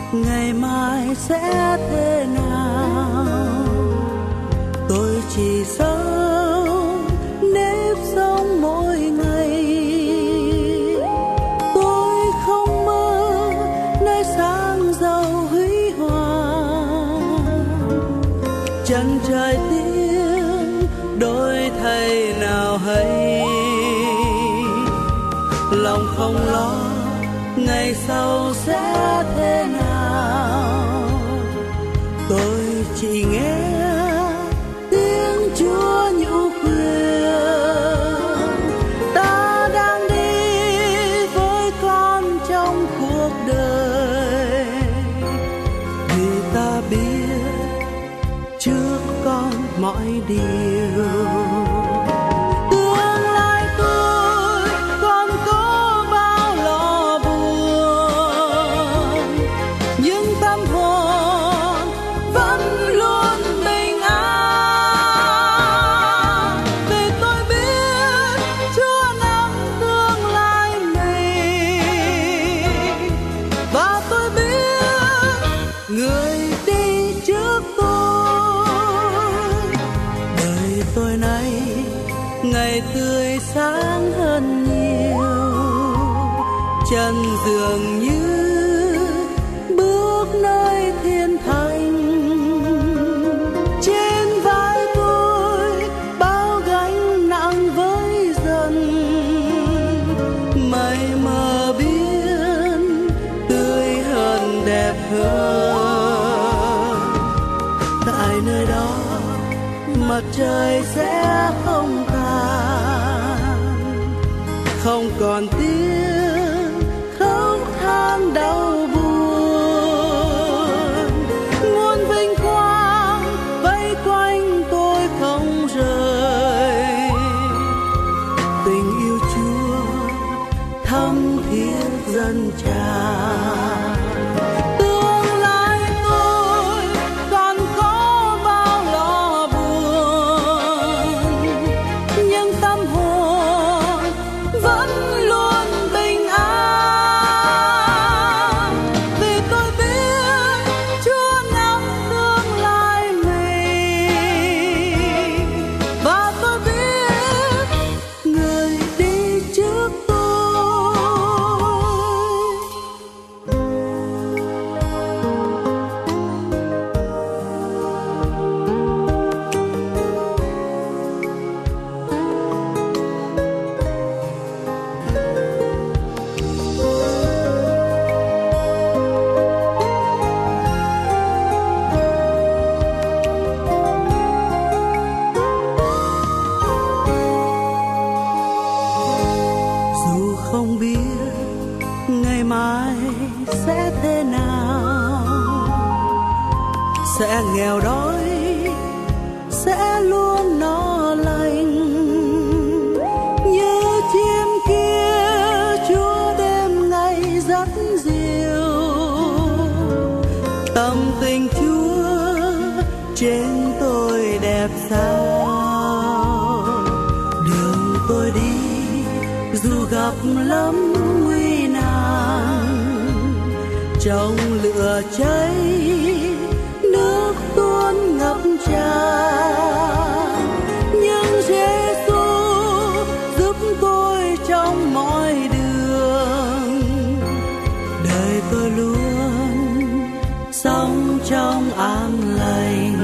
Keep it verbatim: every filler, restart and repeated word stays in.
ngày mai sẽ thế nào. Tôi chỉ sống nếp sống mỗi ngày. Tôi không mơ nơi sáng giàu huy hoàng. Chân trời tiếng đôi thay nào hay, lòng không lo ngày sau sẽ thế nào. Tôi chỉ nghe tiếng Chúa nhủ khuyên, ta đang đi với con trong cuộc đời, vì ta biết trước con mọi điều. Sáng hơn nhiều, chân dường như bước nơi thiên thành. Trên vai tôi bao gánh nặng với dần, mây mờ biến tươi hơn đẹp hơn. Tại nơi đó mặt trời sẽ không không còn tiếng khóc than đau buồn. Muôn vinh quang vây quanh tôi không rời, tình yêu Chúa thắm thiết dâng tràn. Sẽ nghèo đói, sẽ luôn no lành, như chim kia Chúa đêm ngày dắt dìu. Tâm tình Chúa trên tôi đẹp sao. Đường tôi đi dù gặp lắm nguy nan, trong lửa cháy nước tuôn ngập tràn, nhưng Giêsu giúp tôi trong mọi đường. Đời tôi luôn sống trong an lành.